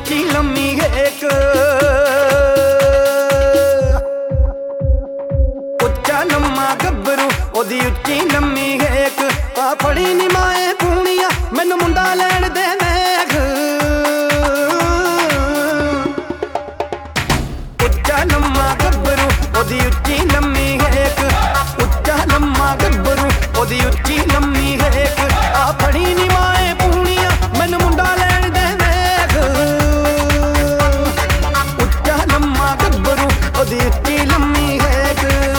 ਉੱਚੀ ਲੰਮੀ ਹੇਕ ਉੱਚਾ ਲੰਮਾ ਗੱਭਰੂ ਉਹਦੀ ਉੱਚੀ ਲੰਮੀ ਹੇਕ ਆ ਫੜੀ ਨੀ ਮਾਏ ਪੂਣੀਆਂ ਮੈਨੂੰ ਮੁੰਡਾ ਲੈਣ ਦੇ ਵੇਖ ਉੱਚਾ ਲੰਮਾ ਗੱਭਰੂ ਉਹਦੀ ਉੱਚੀ ਲੰਮੀ ਹੇਕ ਉੱਚਾ ਲੰਮਾ ਗੱਭਰੂ ਉਹਦੀ ਉੱਚੀ ਲੰਮੀ ਹੇਕ ਆ ਫੜੀ ਨੀ ਮਾਏ ਪੂਣੀਆਂ ਮੈਨੂੰ ਮੁੰਡਾ ਲੈਣ ਦੇ ਵੇਖ ਉੱਚਾ ਲੰਮਾ ਗੱਭਰੂ ਉਹਦੀ ਉੱਚੀ ਲੰਮੀ ਹੇਕ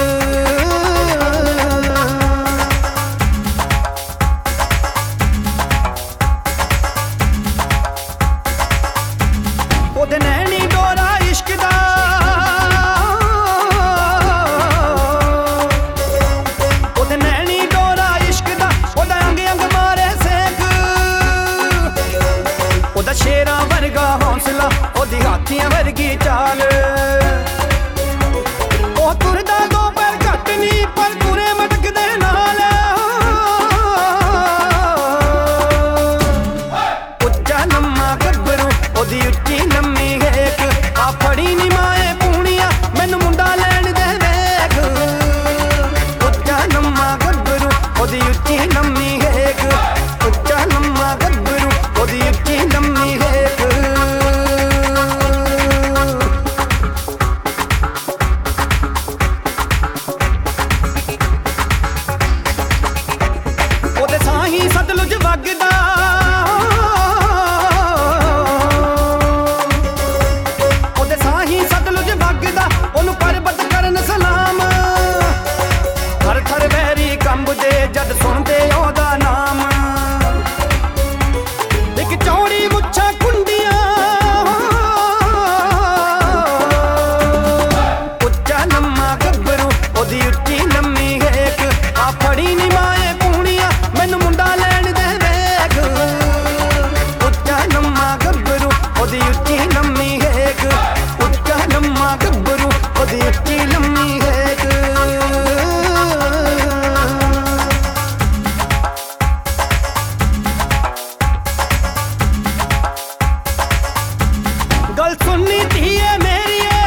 ਉਹਦੇ ਨੈਣੀ ਡੋਰਾ ਇਸ਼ਕ ਦਾ ਉਹਦੇ ਨੈਣੀ ਡੋਰਾ ਇਸ਼ਕ ਦਾ ਉਹਦਾ ਅੰਗ ਅੰਗ ਮਾਰੇ ਸੇਕ ਉਹਦਾ ਸ਼ੇਰਾਂ ਵਰਗਾ ਹੌਸਲਾ ਉਹਦੀ ਹਾਥੀਆਂ ਵਰਗੀ ਚਾਲ ਉਹ ਤੁਰਦਾ ਦੋ ਪੈਰ ਘੱਟ ਨਹੀਂ ਪਰ ਤੁਰੇ ਮਟਕਦੇ ਨਾਲ ਉੱਚਾ ਲੰਮਾ ਗੱਭਰੂ ਉਹਦੀ ਉੱਚੀ ਲੰਮੀ ਹੇਕ ਆ ਫੜੀ ਨੀ ਮਾਏ ਪੂਣੀਆਂ ਮੈਨੂੰ ਮੁੰਡਾ ਲੈਣ ਦੇ ਵੇਖ ਉੱਚਾ ਲੰਮਾ ਗੱਭਰੂ ਉਹਦੀ ਉੱਚੀ ਲੰਮੀ ਹੇਕ ਉੱਚਾ ਲੰਮਾ ਗੱਭਰੂ ਉਹਦੀ ਉੱਚੀ ਲੰਮੀ ਹੇਕ ਉਹਦੇ ਸਾਹੀ ਸਤਲੁਜ ਵਗਦਾ ਉਹਦੇ ਸਾਹੀ ਸਤਲੁਜ ਵਗਦਾ ਉਹਨੂੰ ਪਰਬਤ ਕਰਨ ਸਲਾਮ ਥਰ ਥਰ ਵੈਰੀ ਕੰਬਦੇ ਜਦ ਸੁਣਦੇ ਉਹਦਾ ਨਾਮ ਇੱਕ ਚੌੜੀ ਮੁੱਛਾਂ ਕੁੰਡੀਆਂ ਉੱਚਾ ਲੰਮਾ ਗੱਭਰੂ ਉਹਦੀ ਉੱਚੀ ਲੰਮੀ ਹੇਕ ਆ ਫੜੀ ਨੀ ਮਾਏ ਪੂਣੀਆਂ ਮੈਨੂੰ ਮੁੰਡਾ ਲੈਣ ਦੇ ਵੇਖ ਉੱਚਾ ਲੰਮਾ ਗੱਭਰੂ ਉਹਦੀ ਉੱਚੀ ਲੰਮੀ ਹੇਕ ਉੱਚਾ ਲੰਮਾ ਗੱਭਰੂ ਉਹਦੀ ਉੱਚੀ ਲੰਮੀ ਹੇਕ ਗੱਲ ਸੁਣਨੀ ਧੀਏ ਮੇਰੀਏ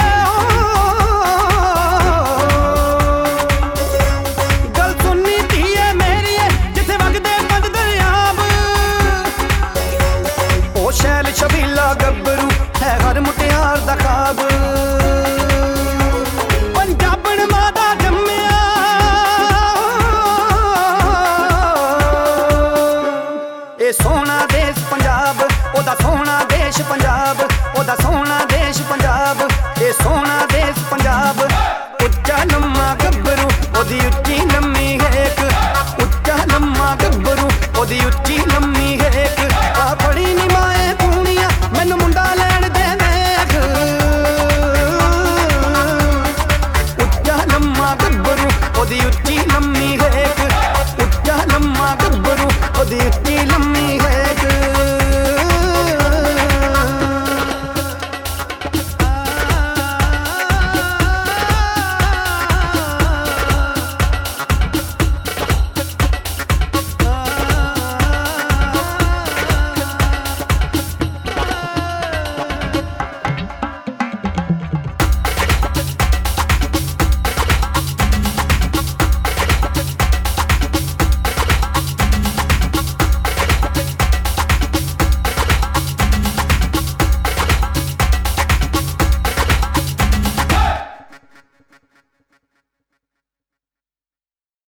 ਗੱਲ ਸੁਣਨੀ ਧੀਏ ਮੇਰੀਏ ਜਿੱਥੇ ਵਗਦੇ ਪੰਜ ਦਰਿਆਬ ਉਹ ਸ਼ੈਲ ਛਬੀਲਾ ਗੱਭਰੂ ਹੈ ਹਰ ਮੁਟਿਆਰ ਦਾ ਖਾਬ ਪੰਜਾਬਣ ਮਾਂ ਦਾ ਜੰਮਿਆ ਇਹ ਸੋਹਣਾ ਦੇਸ਼ ਪੰਜਾਬ ਉਹਦਾ ਸੋਹਣਾ ਦੇਸ਼ ਪੰਜਾਬ ਉਹਦਾ ਸੋਹਣਾ ਦੇਸ਼ ਪੰਜਾਬ ਇਹ ਸੋਹਣਾ